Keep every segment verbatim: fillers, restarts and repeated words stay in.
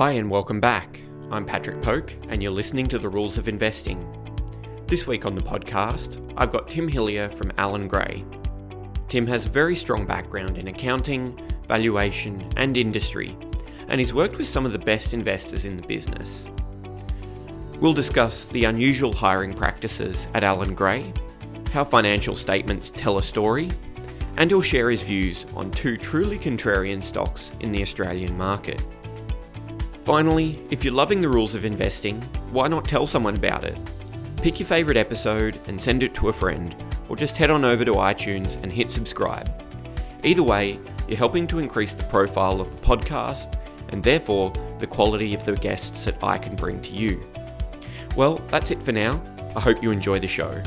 Hi and welcome back. I'm Patrick Poke and you're listening to The Rules of Investing. This week on the podcast, I've got Tim Hillier from Allan Gray. Tim has a very strong background in accounting, valuation and industry, and he's worked with some of the best investors in the business. We'll discuss the unusual hiring practices at Allan Gray, how financial statements tell a story, and he'll share his views on two truly contrarian stocks in the Australian market. Finally, if you're loving the rules of investing, why not tell someone about it? Pick your favourite episode and send it to a friend, or just head on over to iTunes and hit subscribe. Either way, you're helping to increase the profile of the podcast and therefore the quality of the guests that I can bring to you. Well, that's it for now. I hope you enjoy the show.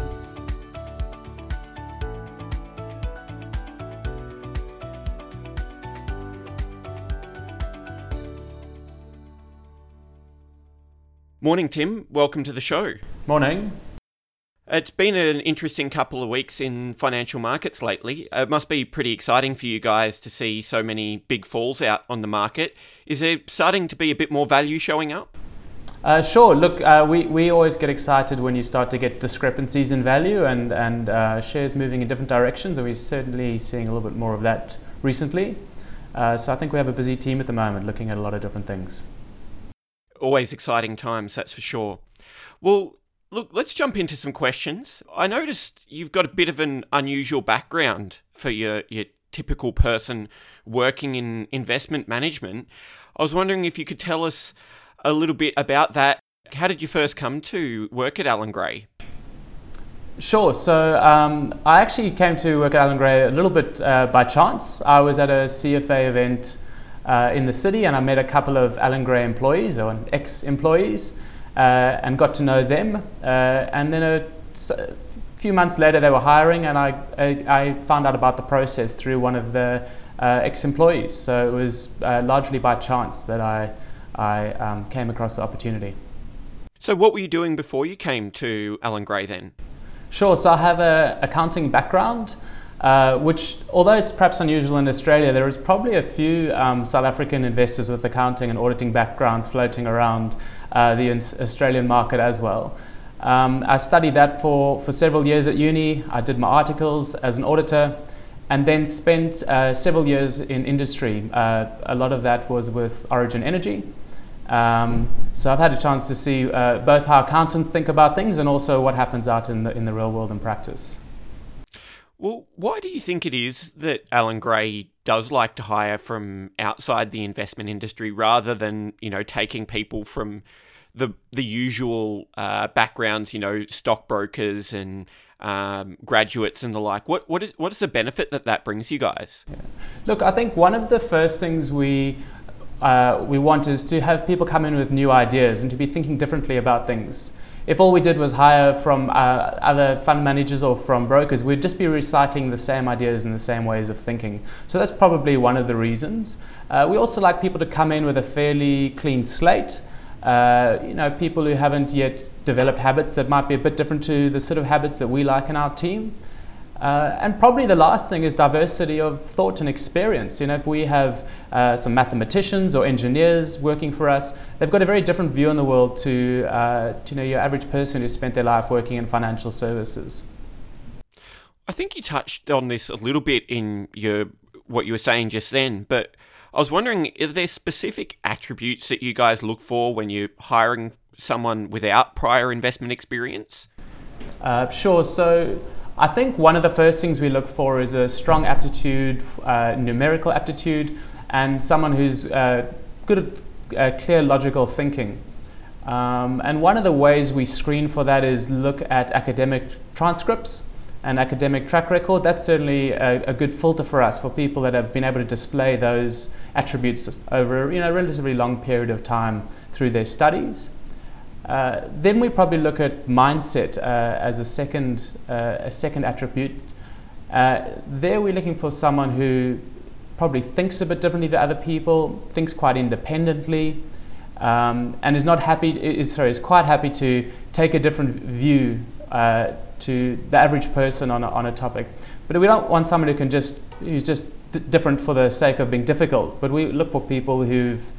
Morning, Tim. Welcome to the show. Morning. It's been an interesting couple of weeks in financial markets lately. It must be pretty exciting for you guys to see so many big falls out on the market. Is there starting to be a bit more value showing up? Uh, sure. Look, uh, we, we always get excited when you start to get discrepancies in value and, and uh, shares moving in different directions, and we're certainly seeing a little bit more of that recently. Uh, so I think we have a busy team at the moment looking at a lot of different things. Always exciting times, that's for sure. Well, look, let's jump into some questions. I noticed you've got a bit of an unusual background for your, your typical person working in investment management. I was wondering if you could tell us a little bit about that. How did you first come to work at Allan Gray? Sure. So um, I actually came to work at Allan Gray a little bit uh, by chance. I was at a C F A event Uh, in the city, and I met a couple of Allan Gray employees or ex-employees uh, and got to know them. Uh, and then a, a few months later, they were hiring, and I, I, I found out about the process through one of the uh, ex-employees. So it was uh, largely by chance that I, I um, came across the opportunity. So what were you doing before you came to Allan Gray then? Sure. So I have an accounting background. Uh, which, although it's perhaps unusual in Australia, there is probably a few um, South African investors with accounting and auditing backgrounds floating around uh, the Australian market as well. Um, I studied that for, for several years at uni. I did my articles as an auditor and then spent uh, several years in industry. Uh, a lot of that was with Origin Energy. Um, so I've had a chance to see uh, both how accountants think about things and also what happens out in the, in the real world in practice. Well, why do you think it is that Allan Gray does like to hire from outside the investment industry rather than, you know, taking people from the the usual uh, backgrounds, you know, stockbrokers and um, graduates and the like? What what is what is the benefit that that brings you guys? Yeah. Look, I think one of the first things we uh, we want is to have people come in with new ideas and to be thinking differently about things. If all we did was hire from uh, other fund managers or from brokers, we'd just be recycling the same ideas and the same ways of thinking. So that's probably one of the reasons. Uh, we also like people to come in with a fairly clean slate. Uh, you know, people who haven't yet developed habits that might be a bit different to the sort of habits that we like in our team. Uh, and probably the last thing is diversity of thought and experience. You know, if we have uh, some mathematicians or engineers working for us, they've got a very different view on the world to, uh, to you know, your average person who spent their life working in financial services. I think you touched on this a little bit in your what you were saying just then, but I was wondering, are there specific attributes that you guys look for when you're hiring someone without prior investment experience? Uh, sure. So I think one of the first things we look for is a strong aptitude, uh, numerical aptitude, and someone who's uh, good at uh, clear logical thinking. Um, and one of the ways we screen for that is look at academic transcripts and academic track record. That's certainly a, a good filter for us, for people that have been able to display those attributes over, you know, a relatively long period of time through their studies. Uh, then we probably look at mindset uh, as a second uh, a second attribute. Uh, there we're looking for someone who probably thinks a bit differently to other people, thinks quite independently, um, and is not happy is sorry is quite happy to take a different view uh, to the average person on a, on a topic. But we don't want someone who can just who's just d- different for the sake of being difficult. But we look for people who've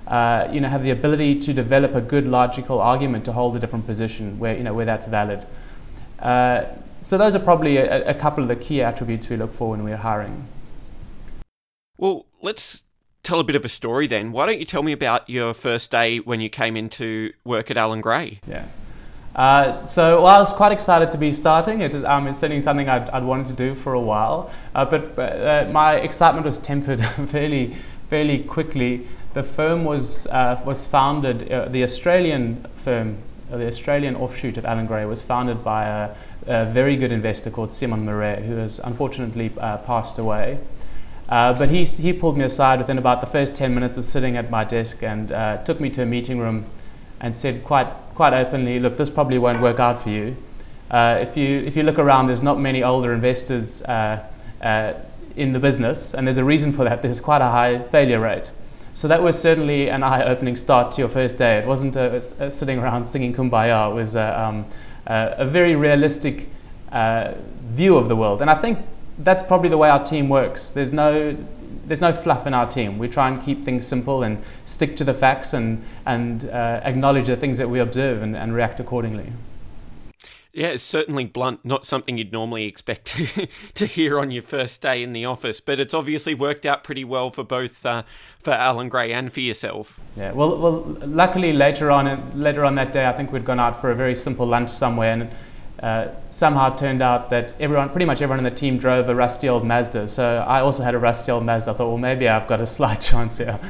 uh, you know, have the ability to develop a good logical argument to hold a different position where, you know, where that's valid. Uh, so those are probably a, a couple of the key attributes we look for when we're hiring. Well, let's tell a bit of a story then. Why don't you tell me about your first day when you came into work at Allan Gray? Yeah. Uh, so well, I was quite excited to be starting. It is, um, it's certainly something I'd, I'd wanted to do for a while, uh, but uh, my excitement was tempered fairly, fairly quickly. The firm was uh, was founded. Uh, the Australian firm, uh, the Australian offshoot of Allan Gray, was founded by a, a very good investor called Simon Murray, who has unfortunately uh, passed away. Uh, but he he pulled me aside within about the first ten minutes of sitting at my desk and uh, took me to a meeting room and said quite quite openly, look, this probably won't work out for you. Uh, if you if you look around, there's not many older investors uh, uh, in the business, and there's a reason for that. There's quite a high failure rate. So that was certainly an eye-opening start to your first day. It wasn't a, a sitting around singing Kumbaya. It was a, um, a, a very realistic uh, view of the world, and I think that's probably the way our team works. There's no there's no fluff in our team. We try and keep things simple and stick to the facts and and uh, acknowledge the things that we observe and, and react accordingly. Yeah, it's certainly blunt, not something you'd normally expect to, to hear on your first day in the office, but it's obviously worked out pretty well for both uh, for Allan Gray and for yourself. Yeah, well, well, luckily later on later on that day, I think we'd gone out for a very simple lunch somewhere, and Uh, somehow it turned out that everyone, pretty much everyone in the team drove a rusty old Mazda. So I also had a rusty old Mazda. I thought, well, maybe I've got a slight chance here.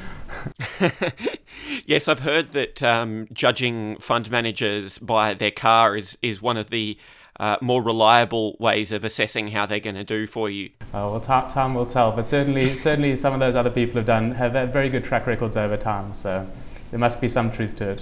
Yes, I've heard that um, judging fund managers by their car is, is one of the uh, more reliable ways of assessing how they're going to do for you. Oh, well, t- time will tell. But certainly, certainly some of those other people have done have had very good track records over time. So there must be some truth to it.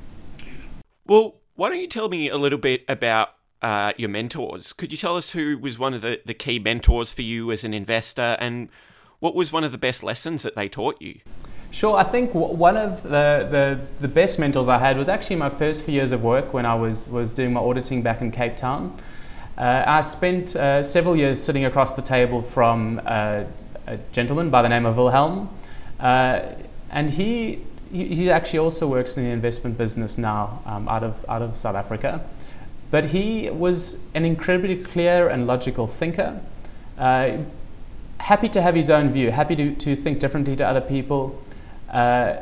Well, why don't you tell me a little bit about Uh, your mentors? Could you tell us who was one of the, the key mentors for you as an investor, and what was one of the best lessons that they taught you? Sure. I think w- one of the, the, the best mentors I had was actually my first few years of work when I was, was doing my auditing back in Cape Town. Uh, I spent uh, several years sitting across the table from uh, a gentleman by the name of Wilhelm, uh, and he, he he actually also works in the investment business now um, out of out of South Africa. But he was an incredibly clear and logical thinker, uh, happy to have his own view, happy to, to think differently to other people, uh,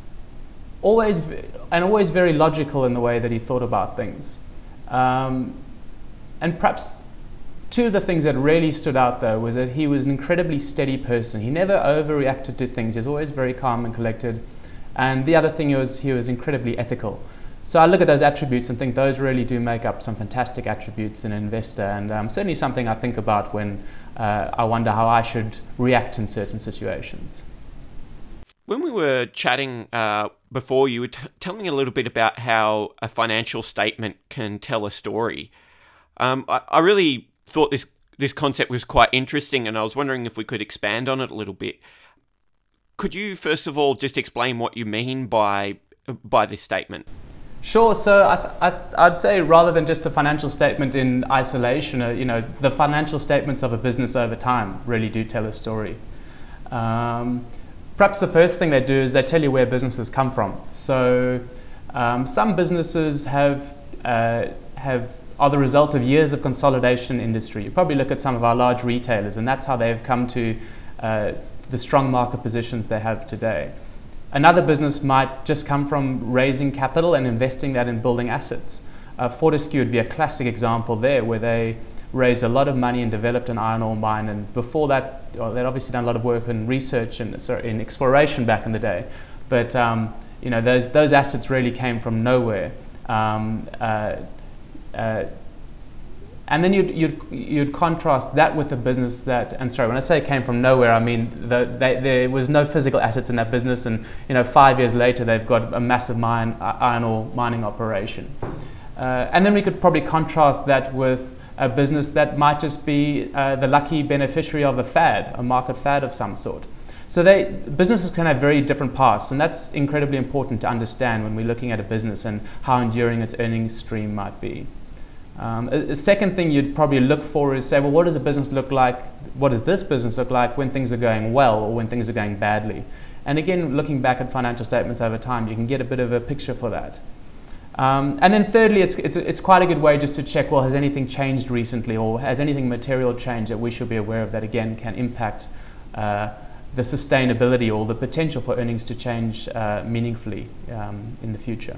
always and always very logical in the way that he thought about things. Um, and perhaps two of the things that really stood out, though, was that he was an incredibly steady person. He never overreacted to things. He was always very calm and collected. And the other thing was he was incredibly ethical. So I look at those attributes and think those really do make up some fantastic attributes in an investor, and um, certainly something I think about when uh, I wonder how I should react in certain situations. When we were chatting uh, before, you were t- telling me a little bit about how a financial statement can tell a story. Um, I, I really thought this, this concept was quite interesting, and I was wondering if we could expand on it a little bit. Could you first of all just explain what you mean by by this statement? Sure. So I, I, I'd say rather than just a financial statement in isolation, uh, you know, the financial statements of a business over time really do tell a story. Um, perhaps the first thing they do is they tell you where businesses come from. So um, some businesses have uh, have are the result of years of consolidation in industry. You probably look at some of our large retailers, and that's how they've come to uh, the strong market positions they have today. Another business might just come from raising capital and investing that in building assets. Uh, Fortescue would be a classic example there, where they raised a lot of money and developed an iron ore mine. And before that, well, they'd obviously done a lot of work in research and sorry, in exploration back in the day. But um, you know, those those assets really came from nowhere. Um, uh, uh, And then you'd, you'd you'd contrast that with a business that, and sorry, when I say it came from nowhere, I mean the, they, there was no physical assets in that business, and you know, five years later they've got a massive mine, iron ore mining operation. Uh, and then we could probably contrast that with a business that might just be uh, the lucky beneficiary of a fad, a market fad of some sort. So they businesses can have very different paths, and that's incredibly important to understand when we're looking at a business and how enduring its earnings stream might be. Um, a, a second thing you'd probably look for is say, well, what does a business look like? What does this business look like when things are going well or when things are going badly? And again, looking back at financial statements over time, you can get a bit of a picture for that. Um, and then thirdly, it's, it's it's quite a good way just to check, well, has anything changed recently, or has anything material changed that we should be aware of that, again, can impact uh, the sustainability or the potential for earnings to change uh, meaningfully um, in the future.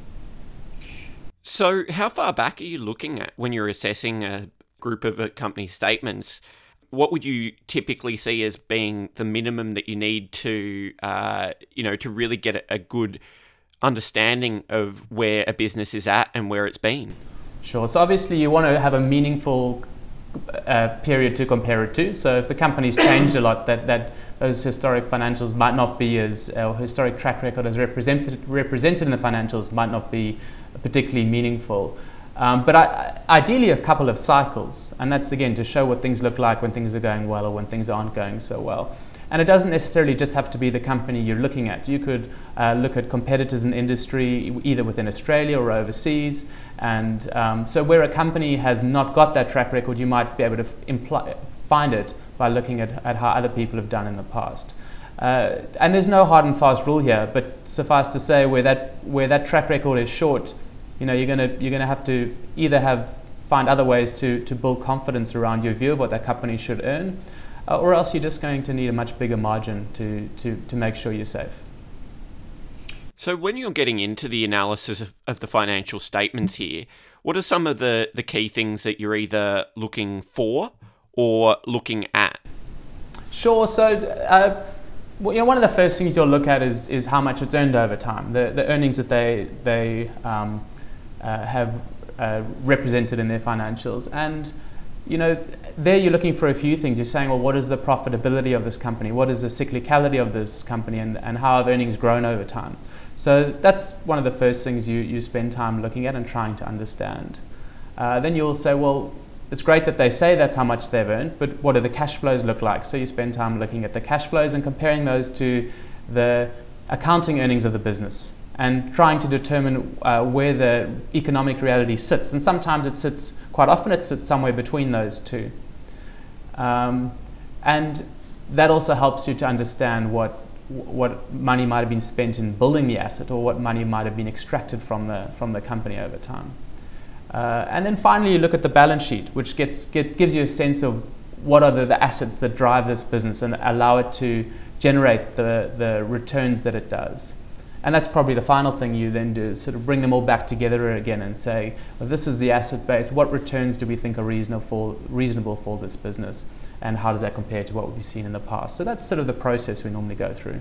So how far back are you looking at when you're assessing a group of a company's statements? What would you typically see as being the minimum that you need to, uh, you know, to really get a, a good understanding of where a business is at and where it's been? Sure. So obviously you want to have a meaningful uh, period to compare it to. So if the company's changed a lot, that, that those historic financials might not be as, or historic track record as represented represented in the financials might not be particularly meaningful. Um, but I, ideally a couple of cycles, and that's again to show what things look like when things are going well or when things aren't going so well. And it doesn't necessarily just have to be the company you're looking at. You could uh, look at competitors in industry, either within Australia or overseas. And um, so where a company has not got that track record, you might be able to imply, find it by looking at, at how other people have done in the past. Uh, and there's no hard and fast rule here, but suffice to say, where that where that track record is short, you know, you're gonna you're gonna have to either have find other ways to to build confidence around your view of what that company should earn, uh, or else you're just going to need a much bigger margin to to to make sure you're safe. So when you're getting into the analysis of, of the financial statements here, what are some of the, the key things that you're either looking for or looking at? Sure. So, uh, well, you know, one of the first things you'll look at is is how much it's earned over time, the the earnings that they they um, uh, have uh, represented in their financials. And you know, there you're looking for a few things. You're saying, well, what is the profitability of this company? What is the cyclicality of this company, and, and how have earnings grown over time? So that's one of the first things you, you spend time looking at and trying to understand. Uh, then you'll say, well, it's great that they say that's how much they've earned, but what do the cash flows look like? So you spend time looking at the cash flows and comparing those to the accounting earnings of the business and trying to determine uh, where the economic reality sits. And sometimes it sits, quite often it sits somewhere between those two. Um, and that also helps you to understand what what money might have been spent in building the asset, or what money might have been extracted from the from the company over time. Uh, and then finally you look at the balance sheet, which gets get, gives you a sense of what are the, the assets that drive this business and allow it to generate the, the returns that it does. And that's probably the final thing you then do, is sort of bring them all back together again and say, well, this is the asset base. What returns do we think are reasonable for, reasonable for this business? And how does that compare to what we've seen in the past? So that's sort of the process we normally go through.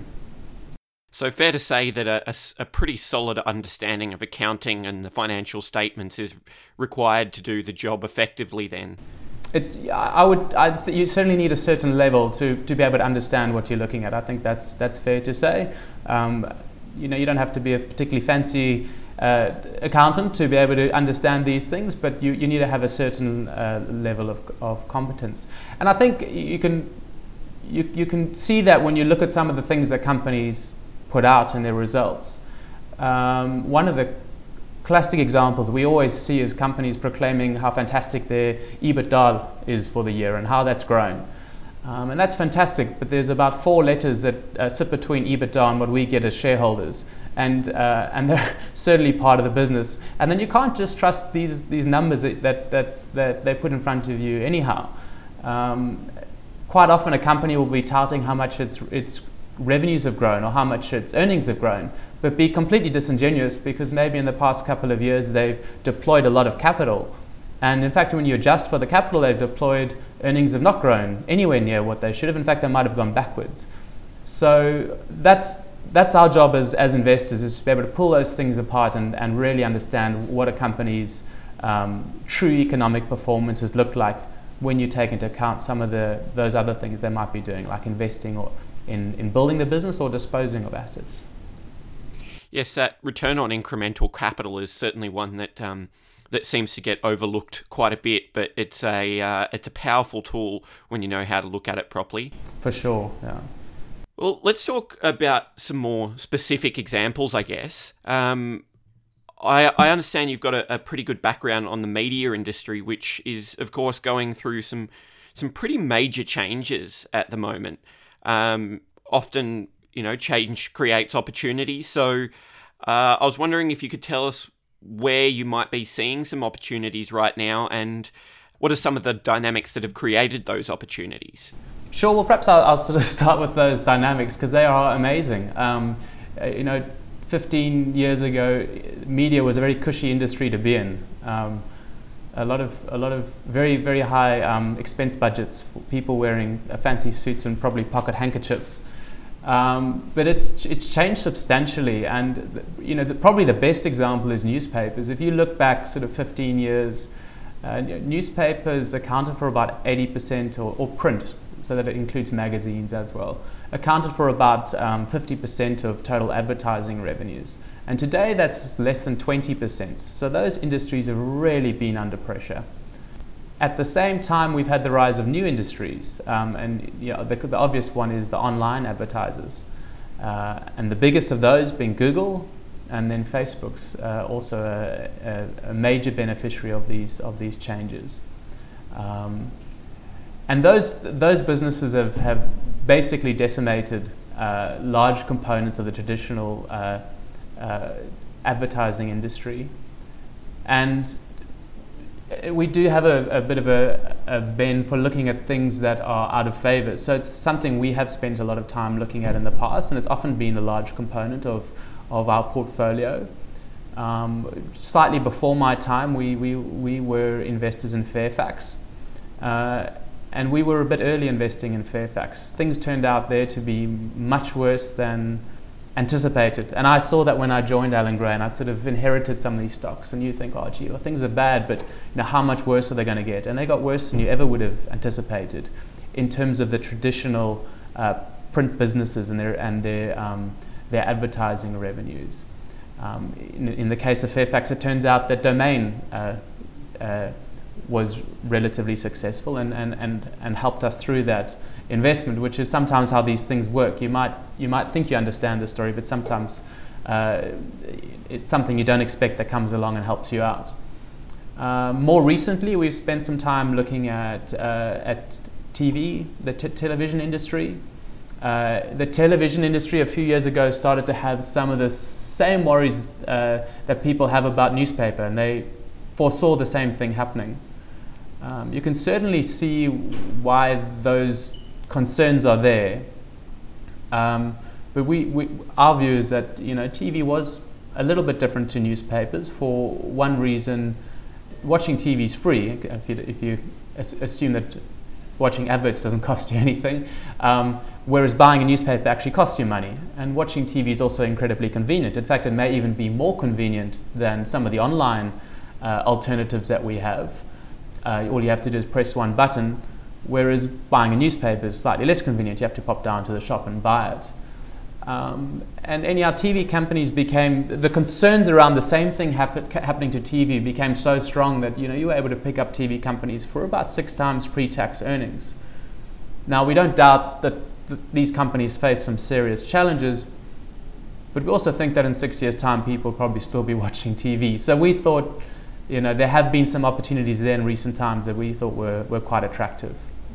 So fair to say that a, a, a pretty solid understanding of accounting and the financial statements is required to do the job effectively then? It, I would, I'd, you certainly need a certain level to, to be able to understand what you're looking at. I think that's that's fair to say. Um, you know, you don't have to be a particularly fancy uh, accountant to be able to understand these things, but you, you need to have a certain uh, level of, of competence. And I think you can you you can see that when you look at some of the things that companies put out in their results. Um, one of the classic examples we always see is companies proclaiming how fantastic their EBITDA is for the year and how that's grown. Um, and that's fantastic, but there's about four letters that uh, sit between EBITDA and what we get as shareholders, and uh, and they're certainly part of the business. And then you can't just trust these these numbers that that that, that they put in front of you anyhow. Um, quite often, a company will be touting how much its its revenues have grown or how much its earnings have grown, but be completely disingenuous because maybe in the past couple of years they've deployed a lot of capital. And in fact, when you adjust for the capital they've deployed, earnings have not grown anywhere near what they should have. In fact, they might have gone backwards. So that's that's our job as, as investors, is to be able to pull those things apart and, and really understand what a company's um, true economic performances look like when you take into account some of the those other things they might be doing, like investing or in, in building the business or disposing of assets. Yes, that return on incremental capital is certainly one that um, that seems to get overlooked quite a bit, but it's a uh, it's a powerful tool when you know how to look at it properly. For sure, yeah. Well, let's talk about some more specific examples, I guess. Um, I, I understand you've got a, a pretty good background on the media industry, which is, of course, going through some some pretty major changes at the moment. Um, often, you know, change creates opportunity. So uh, I was wondering if you could tell us where you might be seeing some opportunities right now, and what are some of the dynamics that have created those opportunities? Sure. Well, perhaps I'll, I'll sort of start with those dynamics because they are amazing. Um, you know, fifteen years ago, media was a very cushy industry to be in. Um, a lot of a lot of very very high um, expense budgets for people wearing uh, fancy suits and probably pocket handkerchiefs. Um, but it's it's changed substantially, and you know the, probably the best example is newspapers. If you look back sort of fifteen years, uh, newspapers accounted for about eighty percent, or, or print, so that it includes magazines as well, accounted for about um, fifty percent of total advertising revenues. And today that's less than twenty percent. So those industries have really been under pressure. At the same time, we've had the rise of new industries, um, and you know, the, the obvious one is the online advertisers, uh, and the biggest of those being Google, and then Facebook's uh, also a, a, a major beneficiary of these of these changes. Um, and those those businesses have, have basically decimated uh, large components of the traditional uh, uh, advertising industry, and we do have a, a bit of a, a bend for looking at things that are out of favor. So it's something we have spent a lot of time looking at in the past, and it's often been a large component of, of our portfolio. Um, slightly before my time, we, we, we were investors in Fairfax, uh, and we were a bit early investing in Fairfax. Things turned out there to be much worse than anticipated, and I saw that when I joined Allan Gray, and I sort of inherited some of these stocks, and you think, oh gee, well, things are bad, but you know, how much worse are they going to get? And they got worse than you ever would have anticipated in terms of the traditional uh, print businesses and their and their um, their advertising revenues. Um, in, in the case of Fairfax, it turns out that Domain uh, uh, was relatively successful and, and, and, and helped us through that investment, which is sometimes how these things work. You might you might think you understand the story, but sometimes uh, it's something you don't expect that comes along and helps you out. Uh, more recently, we've spent some time looking at uh, at T V, the t- television industry. Uh, the television industry a few years ago started to have some of the same worries uh, that people have about newspaper, and they foresaw the same thing happening. Um, you can certainly see why those concerns are there, um, but we, we our view is that you know T V was a little bit different to newspapers for one reason. Watching T V is free if you, if you assume that watching adverts doesn't cost you anything, um, whereas buying a newspaper actually costs you money. And watching T V is also incredibly convenient. In fact, it may even be more convenient than some of the online uh, alternatives that we have. Uh, all you have to do is press one button, whereas buying a newspaper is slightly less convenient. You have to pop down to the shop and buy it. Um, and anyhow, T V companies became, the concerns around the same thing happen, happening to T V became so strong that you know you were able to pick up T V companies for about six times pre-tax earnings. Now, we don't doubt that th- these companies face some serious challenges, but we also think that in six years' time, people will probably still be watching T V. So we thought, you know, there have been some opportunities there in recent times that we thought were, were quite attractive.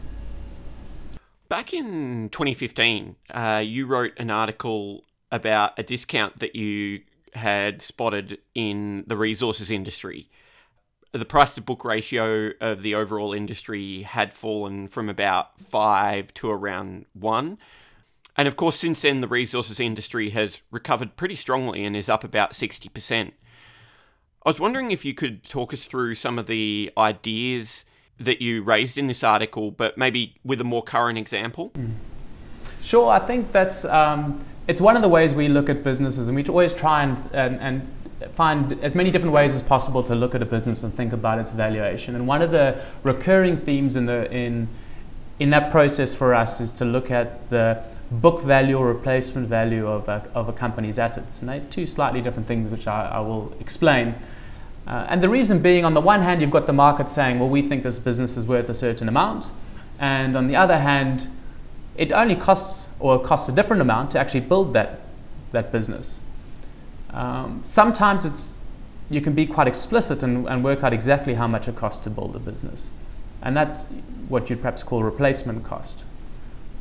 Back in twenty fifteen, uh, you wrote an article about a discount that you had spotted in the resources industry. The price-to-book ratio of the overall industry had fallen from about five to around one. And of course, since then, the resources industry has recovered pretty strongly and is up about sixty percent. I was wondering if you could talk us through some of the ideas that you raised in this article, but maybe with a more current example. Sure, I think that's um, it's one of the ways we look at businesses, and we always try and, and and find as many different ways as possible to look at a business and think about its valuation. And one of the recurring themes in the in in that process for us is to look at the book value or replacement value of a, of a company's assets. And they're two slightly different things, which I, I will explain. Uh, and the reason being, on the one hand, you've got the market saying, well, we think this business is worth a certain amount. And on the other hand, it only costs or costs a different amount to actually build that that business. Um, sometimes it's you can be quite explicit and, and work out exactly how much it costs to build a business. And that's what you'd perhaps call replacement cost.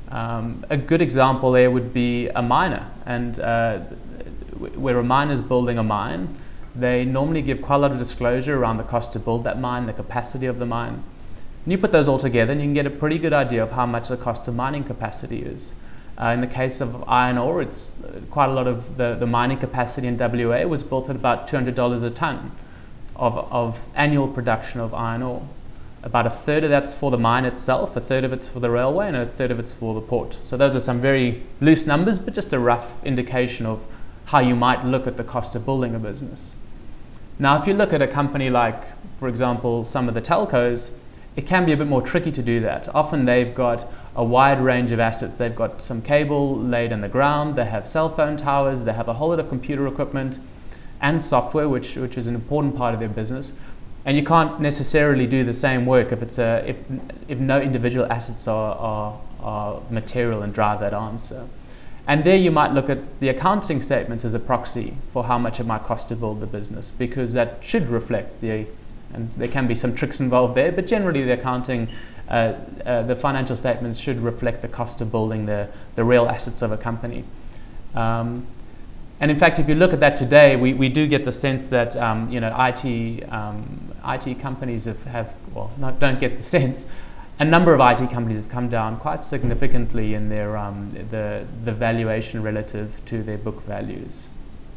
Um, a good example there would be a miner, and uh, where a miner is building a mine, they normally give quite a lot of disclosure around the cost to build that mine, the capacity of the mine. And you put those all together and you can get a pretty good idea of how much the cost of mining capacity is. Uh, in the case of iron ore, it's uh, quite a lot of the, the mining capacity in W A was built at about two hundred dollars a ton of, of annual production of iron ore. About a third of that's for the mine itself, a third of it's for the railway, and a third of it's for the port. So those are some very loose numbers, but just a rough indication of how you might look at the cost of building a business. Now, if you look at a company like, for example, some of the telcos, it can be a bit more tricky to do that. Often they've got a wide range of assets. They've got some cable laid in the ground, they have cell phone towers, they have a whole lot of computer equipment and software, which, which is an important part of their business. And you can't necessarily do the same work if it's a if if no individual assets are, are, are material and drive that answer. And there you might look at the accounting statements as a proxy for how much it might cost to build the business, because that should reflect the, and there can be some tricks involved there, but generally the accounting, uh, uh, the financial statements should reflect the cost of building the, the real assets of a company. Um, And in fact, if you look at that today, we, we do get the sense that um, you know I T um, I T companies have, have well not, don't get the sense. A number of I T companies have come down quite significantly in their um, the the valuation relative to their book values.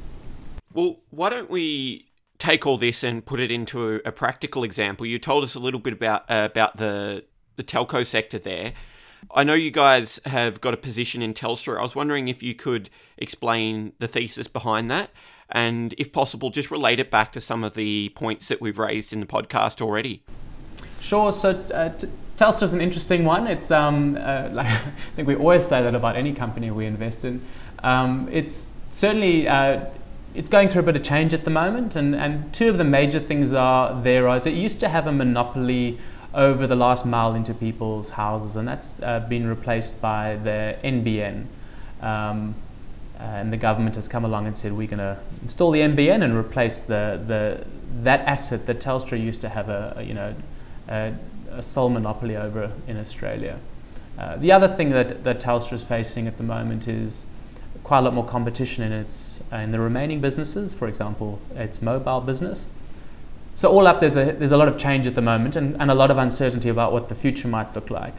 Well, why don't we take all this and put it into a, a practical example? You told us a little bit about uh, about the the telco sector there. I know you guys have got a position in Telstra. I was wondering if you could explain the thesis behind that, and if possible, just relate it back to some of the points that we've raised in the podcast already. Sure. So uh, t- Telstra is an interesting one. It's um, uh, like I think we always say that about any company we invest in. Um, it's certainly uh, it's going through a bit of change at the moment, and, and two of the major things are there are it used to have a monopoly over the last mile into people's houses, and that's uh, been replaced by the N B N. Um, and the government has come along and said we're going to install the N B N and replace the, the that asset that Telstra used to have a, a you know a, a sole monopoly over in Australia. Uh, the other thing that, that Telstra is facing at the moment is quite a lot more competition in its uh, in the remaining businesses. For example, its mobile business. So all up, there's a there's a lot of change at the moment, and, and a lot of uncertainty about what the future might look like.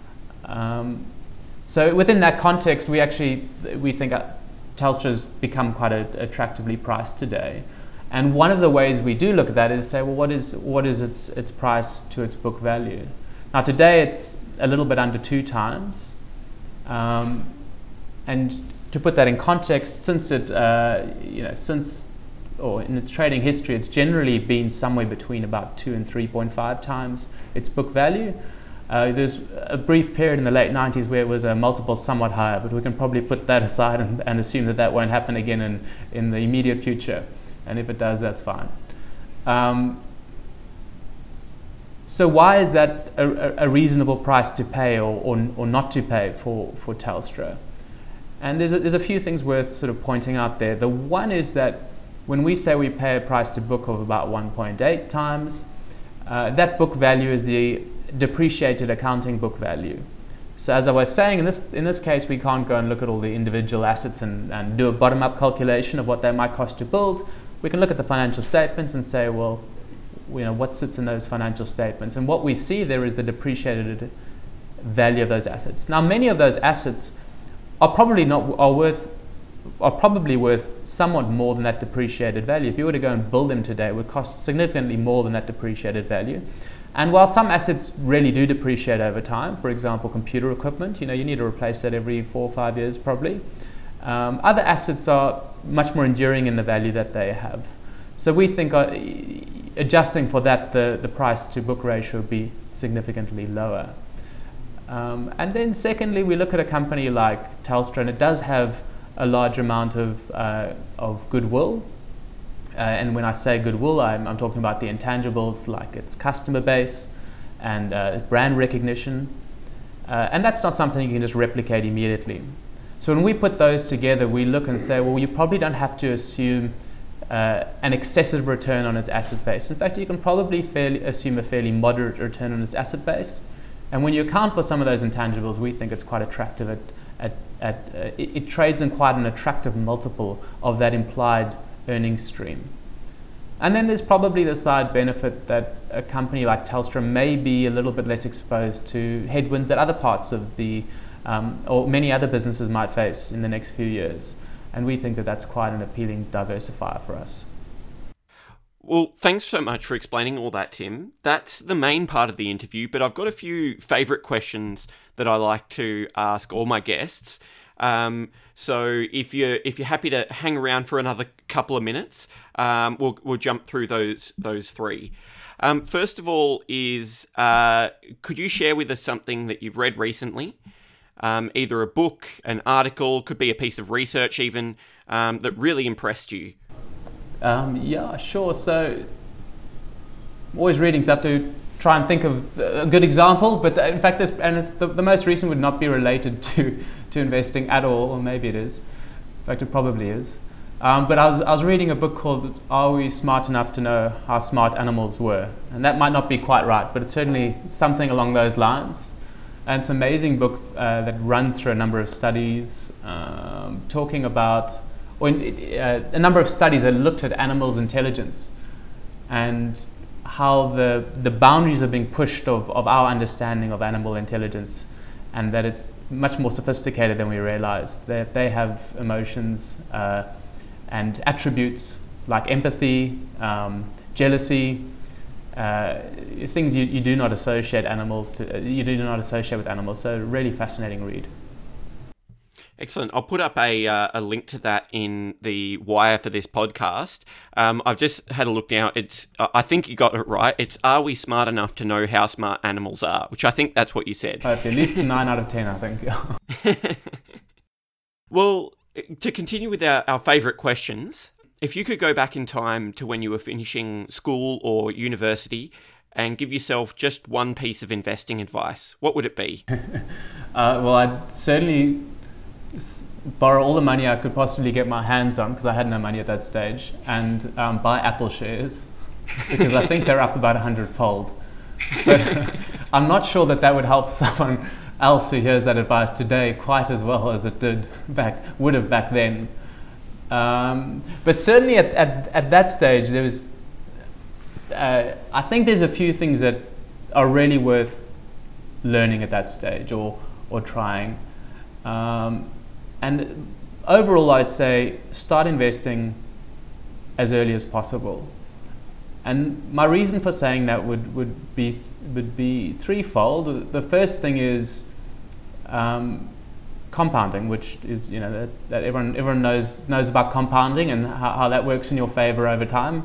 Um, so within that context, we actually we think Telstra's become quite a, attractively priced today. And one of the ways we do look at that is say, well, what is what is its its price to its book value? Now today it's a little bit under two times, um, and to put that in context, since it uh, you know since or in its trading history, it's generally been somewhere between about two and three point five times its book value. Uh, there's a brief period in the late nineties where it was a multiple somewhat higher, but we can probably put that aside and, and assume that that won't happen again in, in the immediate future. And if it does, that's fine. Um, so why is that a, a reasonable price to pay or, or, or not to pay for, for Telstra? And there's a, there's a few things worth sort of pointing out there. The one is that when we say we pay a price to book of about one point eight times, uh, that book value is the depreciated accounting book value. So as I was saying, in this in this case, we can't go and look at all the individual assets and, and do a bottom-up calculation of what they might cost to build. We can look at the financial statements and say, well, you know, what sits in those financial statements? And what we see there is the depreciated value of those assets. Now, many of those assets are probably not are worth are probably worth somewhat more than that depreciated value. If you were to go and build them today, it would cost significantly more than that depreciated value. And while some assets really do depreciate over time, for example, computer equipment, you know, you need to replace that every four or five years probably. Um, other assets are much more enduring in the value that they have. So we think uh, adjusting for that, the, the price to book ratio would be significantly lower. Um, and then secondly, we look at a company like Telstra, and it does have a large amount of uh, of goodwill. Uh, and when I say goodwill, I'm, I'm talking about the intangibles like its customer base and uh, brand recognition. Uh, and that's not something you can just replicate immediately. So when we put those together, we look and say, well, you probably don't have to assume uh, an excessive return on its asset base. In fact, you can probably fairly assume a fairly moderate return on its asset base. And when you account for some of those intangibles, we think it's quite attractive. At, at, at uh, it, it trades in quite an attractive multiple of that implied earnings stream. And then there's probably the side benefit that a company like Telstra may be a little bit less exposed to headwinds that other parts of the, um, or many other businesses might face in the next few years. And we think that that's quite an appealing diversifier for us. Well, thanks so much for explaining all that, Tim. That's the main part of the interview, but I've got a few favourite questions that I like to ask all my guests. Um, so if you're if you're happy to hang around for another couple of minutes, um, we'll we'll jump through those those three. Um, first of all, is uh, could you share with us something that you've read recently? Um, either a book, an article, could be a piece of research even, um, that really impressed you. Um, yeah, sure. So I'm always reading stuff to try and think of a good example, but in fact, this, and it's the, the most recent would not be related to, to investing at all, or maybe it is. In fact, it probably is. Um, but I was I was reading a book called Are We Smart Enough to Know How Smart Animals Were? And that might not be quite right, but it's certainly something along those lines. And it's an amazing book uh, that runs through a number of studies um, talking about, or uh, a number of studies that looked at animals' intelligence and how the the boundaries are being pushed of, of our understanding of animal intelligence, and that it's much more sophisticated than we realize. That they have emotions uh, and attributes like empathy, um, jealousy, uh, things you, you do not associate animals to. Uh, you do not associate with animals. So really fascinating read. Excellent. I'll put up a uh, a link to that in the wire for this podcast. Um, I've just had a look now. It's uh, I think you got it right. It's Are We Smart Enough to Know How Smart Animals Are? Which I think that's what you said. Okay, at least a nine out of ten, I think. Well, to continue with our, our favourite questions, if you could go back in time to when you were finishing school or university and give yourself just one piece of investing advice, what would it be? uh, well, I'd certainly borrow all the money I could possibly get my hands on, because I had no money at that stage, and um, buy Apple shares, because I think they're up about a hundredfold. But I'm not sure that that would help someone else who hears that advice today quite as well as it did back would have back then. Um, but certainly at, at at that stage, there was. Uh, I think there's a few things that are really worth learning at that stage, or or trying. Um, and overall, I'd say start investing as early as possible. And my reason for saying that would, would be would be threefold. The first thing is um, compounding, which is you know that, that everyone everyone knows knows about compounding and how, how that works in your favor over time.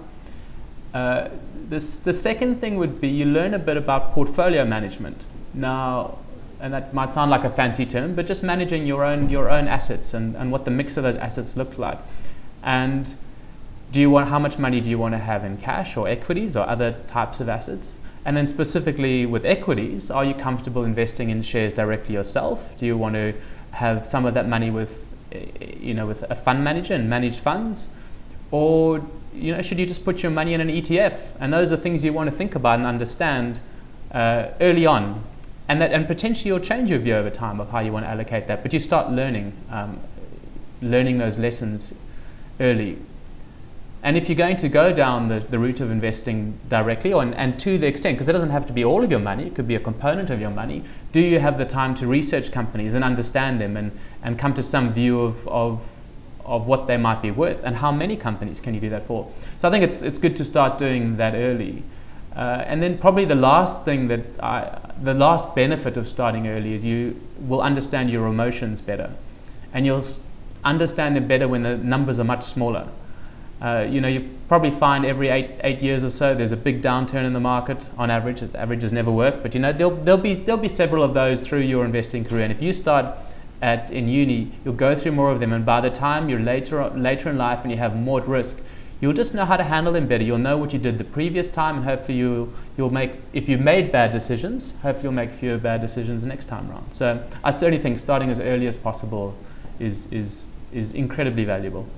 Uh, this the second thing would be you learn a bit about portfolio management. Now, and that might sound like a fancy term, but just managing your own your own assets and, and what the mix of those assets look like. And do you want how much money do you want to have in cash or equities or other types of assets? And then specifically with equities, are you comfortable investing in shares directly yourself? Do you want to have some of that money with you know with a fund manager and managed funds? Or you know should you just put your money in an E T F? And those are things you want to think about and understand uh, early on. And that, and potentially you'll change your view over time of how you want to allocate that. But you start learning, um, learning those lessons early. And if you're going to go down the, the route of investing directly, or, and, and to the extent, because it doesn't have to be all of your money, it could be a component of your money, do you have the time to research companies and understand them and, and come to some view of, of of what they might be worth, and how many companies can you do that for? So I think it's it's good to start doing that early. Uh, and then probably the last thing that I, the last benefit of starting early is you will understand your emotions better, and you'll understand them better when the numbers are much smaller. Uh, you know, you probably find every eight eight years or so there's a big downturn in the market. On average, it's, averages never work, but you know there'll there'll be there'll be several of those through your investing career. And if you start at in uni, you'll go through more of them, and by the time you're later later in life and you have more at risk, you'll just know how to handle them better. You'll know what you did the previous time, and hopefully you'll, you'll make, if you made bad decisions, hopefully you'll make fewer bad decisions next time around. So I certainly think starting as early as possible is is is incredibly valuable.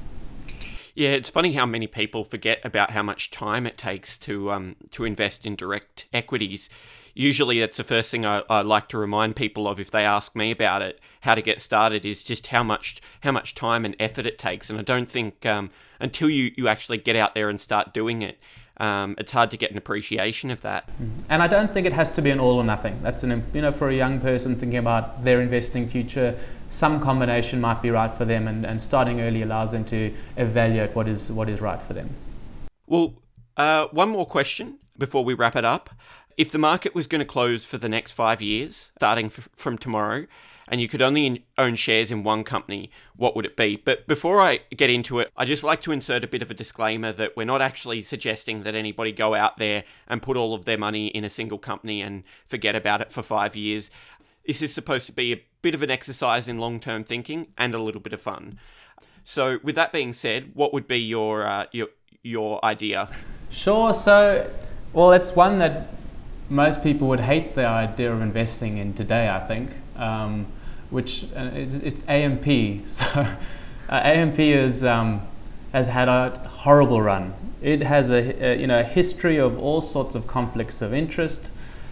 Yeah, it's funny how many people forget about how much time it takes to um to invest in direct equities. usually that's the first thing I, I like to remind people of if they ask me about it, how to get started, is just how much how much time and effort it takes. And I don't think um, until you, you actually get out there and start doing it, um, it's hard to get an appreciation of that. And I don't think it has to be an all or nothing. That's an, you know, for a young person thinking about their investing future, some combination might be right for them, and, and starting early allows them to evaluate what is what is right for them. Well, uh, one more question before we wrap it up. If the market was going to close for the next five years, starting f- from tomorrow, and you could only in- own shares in one company, what would it be? But before I get into it, I just like to insert a bit of a disclaimer that we're not actually suggesting that anybody go out there and put all of their money in a single company and forget about it for five years. This is supposed to be a bit of an exercise in long-term thinking and a little bit of fun. So with that being said, what would be your uh, your your idea? Sure. So, well, it's one that most people would hate the idea of investing in today, I think, um, which uh, it's, it's A M P. So uh, A M P is, um, has had a horrible run. It has a, a you know a history of all sorts of conflicts of interest.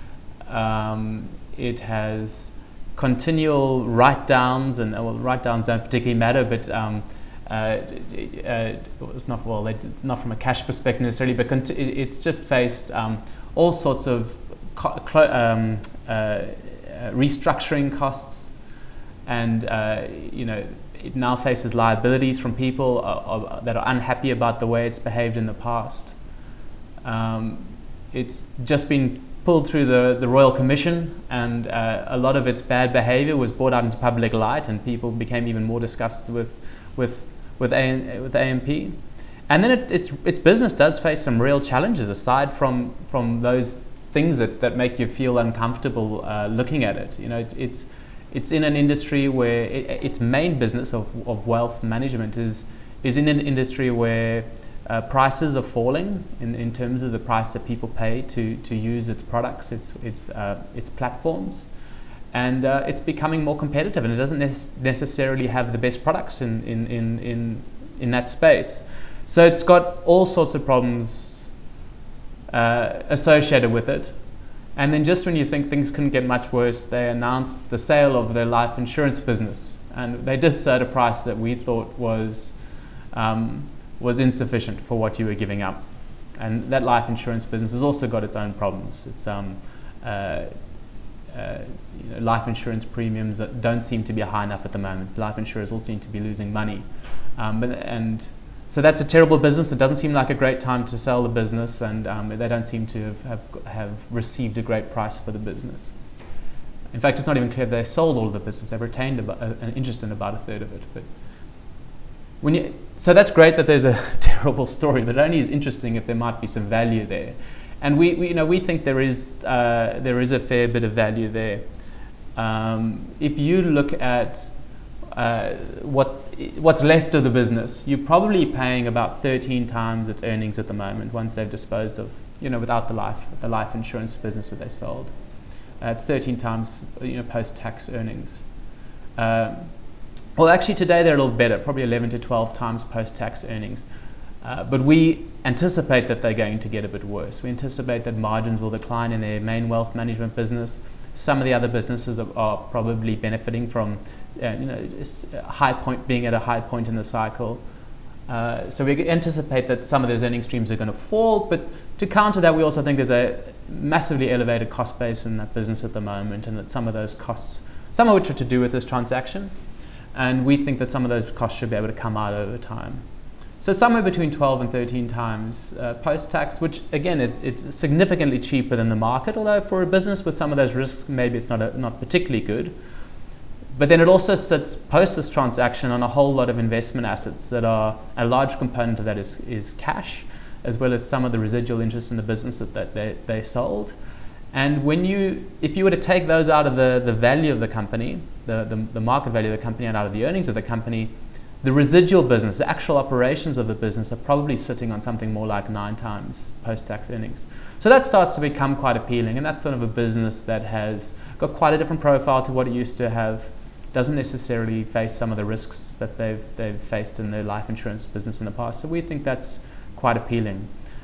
Um, it has continual write-downs, and well, write-downs don't particularly matter, but um, uh, uh, not well, they, not from a cash perspective necessarily, but conti- it's just faced um, all sorts of Um, uh, restructuring costs, and uh, you know it now faces liabilities from people uh, uh, that are unhappy about the way it's behaved in the past. Um, it's just been pulled through the, the Royal Commission, and uh, a lot of its bad behaviour was brought out into public light, and people became even more disgusted with with with, A- with A M P. And then it, its its business does face some real challenges aside from from those things that, that make you feel uncomfortable uh, looking at it. You know, it, it's it's in an industry where it, its main business of, of wealth management is is in an industry where uh, prices are falling in, in terms of the price that people pay to, to use its products, its its uh, its platforms, and uh, it's becoming more competitive, and it doesn't ne- necessarily have the best products in in, in in in that space. So it's got all sorts of problems Uh, associated with it. And then just when you think things couldn't get much worse, they announced the sale of their life insurance business, and they did so at a price that we thought was um, was insufficient for what you were giving up. And that life insurance business has also got its own problems. It's um, uh, uh, you know, life insurance premiums don't seem to be high enough at the moment. Life insurers all seem to be losing money, um, but, and So that's a terrible business. It doesn't seem like a great time to sell the business, and um, they don't seem to have, have have received a great price for the business. In fact, it's not even clear they sold all of the business. They've retained about, uh, an interest in about a third of it. But when you, so that's great that there's a terrible story, but it only is interesting if there might be some value there. And we, we you know, we think there is uh, there is a fair bit of value there. Um, if you look at uh, what what's left of the business, you're probably paying about thirteen times its earnings at the moment once they've disposed of, you know, without the life the life insurance business that they sold. Uh, it's thirteen times, you know, post-tax earnings. Um, well, actually today they're a little better, probably eleven to twelve times post-tax earnings. Uh, but we anticipate that they're going to get a bit worse. We anticipate that margins will decline in their main wealth management business. Some of the other businesses are, are probably benefiting from, uh, you know, a high point being at a high point in the cycle. Uh, so we anticipate that some of those earning streams are going to fall. But to counter that, we also think there's a massively elevated cost base in that business at the moment, and that some of those costs, some of which are to do with this transaction, and we think that some of those costs should be able to come out over time. So somewhere between twelve and thirteen times uh, post-tax, which again is it's significantly cheaper than the market, although for a business with some of those risks, maybe it's not a, not particularly good. But then it also sits post this transaction on a whole lot of investment assets that are, a large component of that is, is cash, as well as some of the residual interest in the business that, that they, they sold. And when you, if you were to take those out of the, the value of the company, the, the, the market value of the company, and out of the earnings of the company, the residual business, the actual operations of the business, are probably sitting on something more like nine times post-tax earnings. So that starts to become quite appealing, and that's sort of a business that has got quite a different profile to what it used to have. Doesn't necessarily face some of the risks that they've they've faced in their life insurance business in the past. So we think that's quite appealing.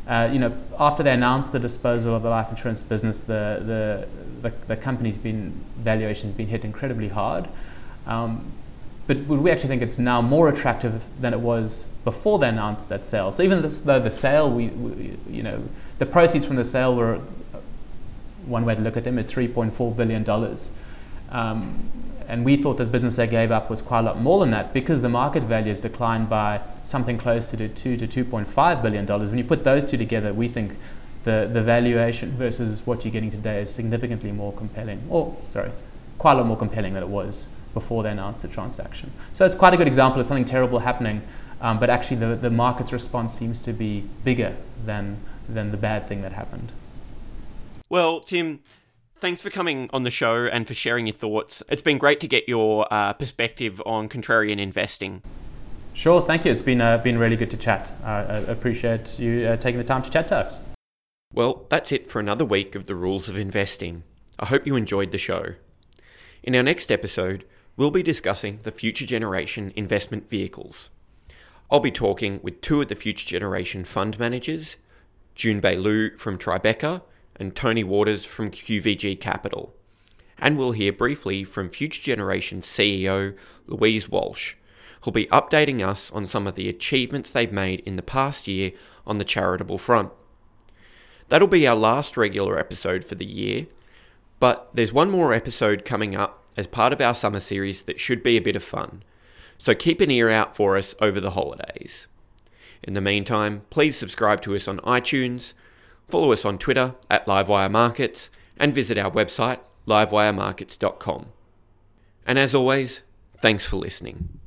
Uh, you know, after they announced the disposal of the life insurance business, the the the, the company's been valuation's been hit incredibly hard. Um, but would we actually think it's now more attractive than it was before they announced that sale? So even though the sale, we, we you know, the proceeds from the sale were, one way to look at them is three point four billion dollars. Um, and we thought the business they gave up was quite a lot more than that, because the market value has declined by something closer to two to two point five billion dollars. When you put those two together, we think the, the valuation versus what you're getting today is significantly more compelling, or sorry, quite a lot more compelling than it was before they announced the transaction. So it's quite a good example of something terrible happening, um, but actually the, the market's response seems to be bigger than than the bad thing that happened. Well, Tim, thanks for coming on the show and for sharing your thoughts. It's been great to get your uh, perspective on contrarian investing. Sure, thank you. It's been uh, been really good to chat. Uh, I appreciate you uh, taking the time to chat to us. Well, that's it for another week of the Rules of Investing. I hope you enjoyed the show. In our next episode, we'll be discussing the future generation investment vehicles. I'll be talking with two of the future generation fund managers, Junbei Liu from Tribeca and Tony Waters from Q V G Capital. And we'll hear briefly from Future Generation C E O Louise Walsh, who'll be updating us on some of the achievements they've made in the past year on the charitable front. That'll be our last regular episode for the year, but there's one more episode coming up as part of our summer series that should be a bit of fun. So keep an ear out for us over the holidays. In the meantime, please subscribe to us on iTunes, follow us on Twitter at Livewire Markets, and visit our website, livewire markets dot com. And as always, thanks for listening.